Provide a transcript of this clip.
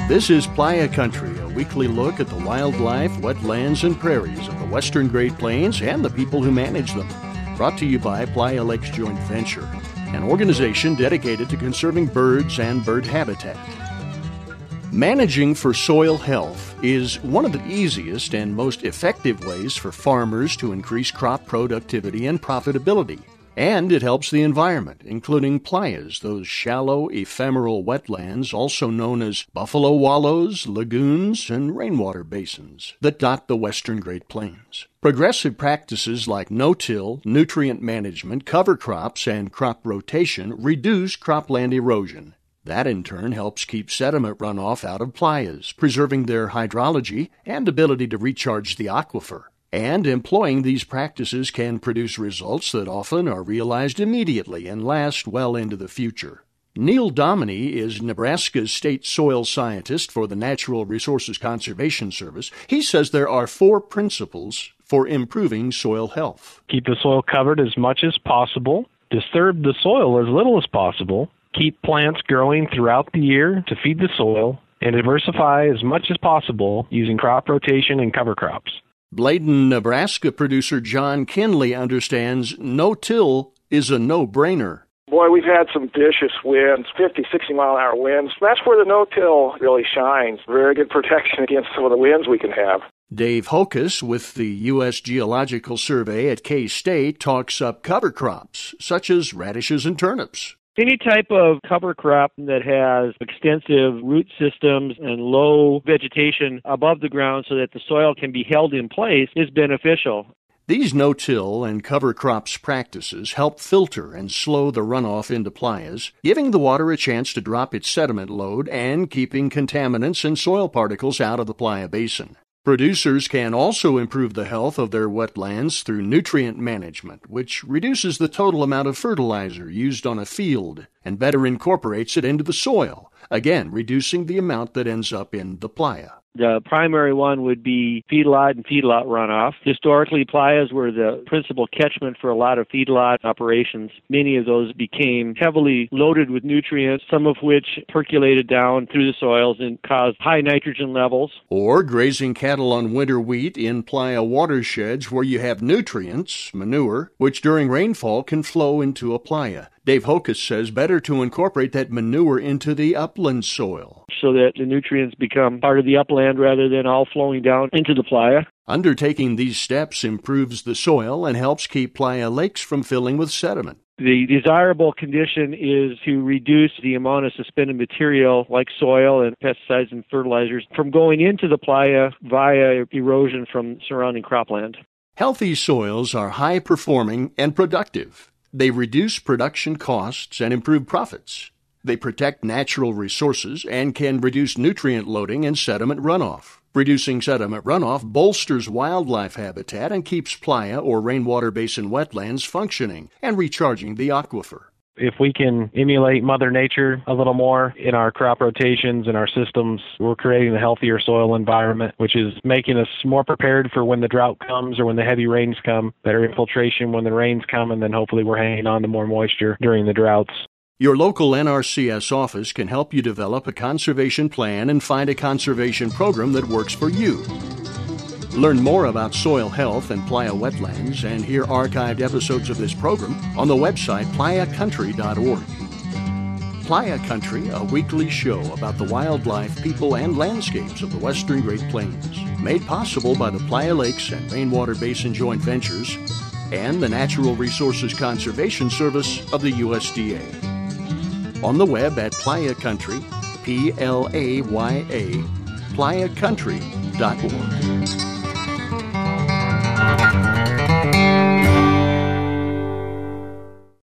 This is Playa Country, a weekly look at the wildlife, wetlands, and prairies of the western Great Plains and the people who manage them. Brought to you by Playa Lakes Joint Venture, an organization dedicated to conserving birds and bird habitat. Managing for soil health is one of the easiest and most effective ways for farmers to increase crop productivity and profitability. And it helps the environment, including playas, those shallow, ephemeral wetlands, also known as buffalo wallows, lagoons, and rainwater basins, that dot the western Great Plains. Progressive practices like no-till, nutrient management, cover crops, and crop rotation reduce cropland erosion. That, in turn, helps keep sediment runoff out of playas, preserving their hydrology and ability to recharge the aquifer. And employing these practices can produce results that often are realized immediately and last well into the future. Neil Dominy is Nebraska's state soil scientist for the Natural Resources Conservation Service. He says there are 4 principles for improving soil health. Keep the soil covered as much as possible. Disturb the soil as little as possible. Keep plants growing throughout the year to feed the soil. And diversify as much as possible using crop rotation and cover crops. Bladen, Nebraska producer John Kinley understands no-till is a no-brainer. Boy, we've had some vicious winds, 50, 60-mile-an-hour winds. That's where the no-till really shines. Very good protection against some of the winds we can have. Dave Hokus with the U.S. Geological Survey at K-State talks up cover crops, such as radishes and turnips. Any type of cover crop that has extensive root systems and low vegetation above the ground so that the soil can be held in place is beneficial. These no-till and cover crops practices help filter and slow the runoff into playas, giving the water a chance to drop its sediment load and keeping contaminants and soil particles out of the playa basin. Producers can also improve the health of their wetlands through nutrient management, which reduces the total amount of fertilizer used on a field and better incorporates it into the soil, again reducing the amount that ends up in the playa. The primary one would be feedlot and feedlot runoff. Historically, playas were the principal catchment for a lot of feedlot operations. Many of those became heavily loaded with nutrients, some of which percolated down through the soils and caused high nitrogen levels. Or grazing cattle on winter wheat in playa watersheds where you have nutrients, manure, which during rainfall can flow into a playa. Dave Hokus says better to incorporate that manure into the upland soil, so that the nutrients become part of the upland rather than all flowing down into the playa. Undertaking these steps improves the soil and helps keep playa lakes from filling with sediment. The desirable condition is to reduce the amount of suspended material like soil and pesticides and fertilizers from going into the playa via erosion from surrounding cropland. Healthy soils are high-performing and productive. They reduce production costs and improve profits. They protect natural resources and can reduce nutrient loading and sediment runoff. Reducing sediment runoff bolsters wildlife habitat and keeps playa or rainwater basin wetlands functioning and recharging the aquifer. If we can emulate Mother Nature a little more in our crop rotations and our systems, we're creating a healthier soil environment, which is making us more prepared for when the drought comes or when the heavy rains come, better infiltration when the rains come, and then hopefully we're hanging on to more moisture during the droughts. Your local NRCS office can help you develop a conservation plan and find a conservation program that works for you. Learn more about soil health and playa wetlands and hear archived episodes of this program on the website playacountry.org. Playa Country, a weekly show about the wildlife, people, and landscapes of the western Great Plains, made possible by the Playa Lakes and Rainwater Basin Joint Ventures and the Natural Resources Conservation Service of the USDA. On the web at Playa Country, Playa, playacountry.org.